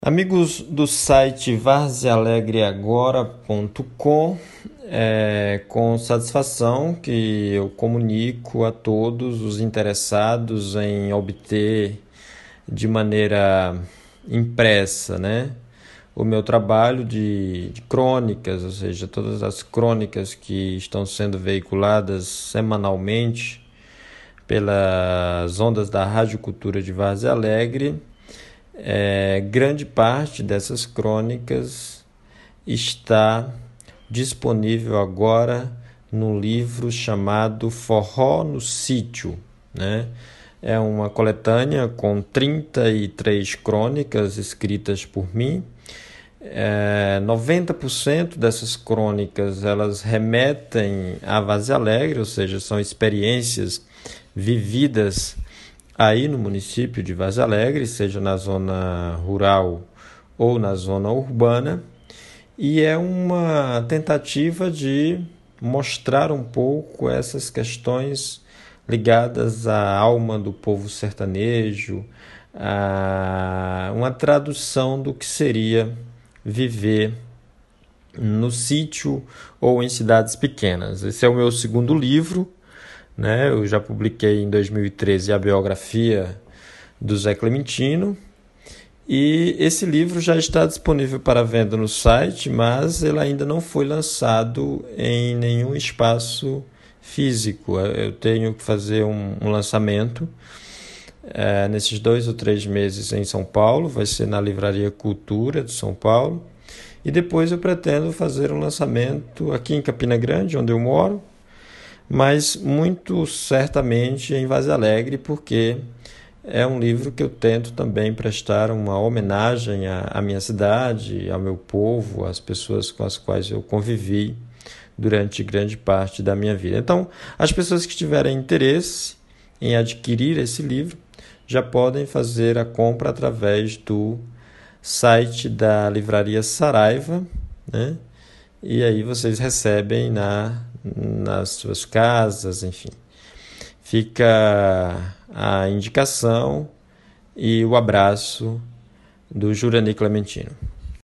Amigos do site varzealegreagora.com, com satisfação que eu comunico a todos os interessados em obter de maneira impressa, né, o meu trabalho de crônicas, ou seja, todas as crônicas que estão sendo veiculadas semanalmente pelas ondas da Rádio Cultura de Várzea Alegre. Grande parte dessas crônicas está disponível agora num livro chamado Forró no Sítio, né? É uma coletânea com 33 crônicas escritas por mim. 90% dessas crônicas elas remetem a Várzea Alegre, ou seja, são experiências vividas aí no município de Várzea Alegre, seja na zona rural ou na zona urbana, e é uma tentativa de mostrar um pouco essas questões ligadas à alma do povo sertanejo, a uma tradução do que seria viver no sítio ou em cidades pequenas. Esse é o meu segundo livro, né? Eu já publiquei em 2013 a biografia do Zé Clementino, e esse livro já está disponível para venda no site, mas ele ainda não foi lançado em nenhum espaço físico. Eu tenho que fazer um lançamento nesses 2 ou 3 meses em São Paulo, vai ser na Livraria Cultura de São Paulo, e depois eu pretendo fazer um lançamento aqui em Campina Grande, onde eu moro, mas muito certamente em Várzea Alegre, porque é um livro que eu tento também prestar uma homenagem à minha cidade, ao meu povo, às pessoas com as quais eu convivi durante grande parte da minha vida. Então, as pessoas que tiverem interesse em adquirir esse livro já podem fazer a compra através do site da Livraria Saraiva, né? E aí vocês recebem nas suas casas, enfim. Fica a indicação e o abraço do Jurani Clementino.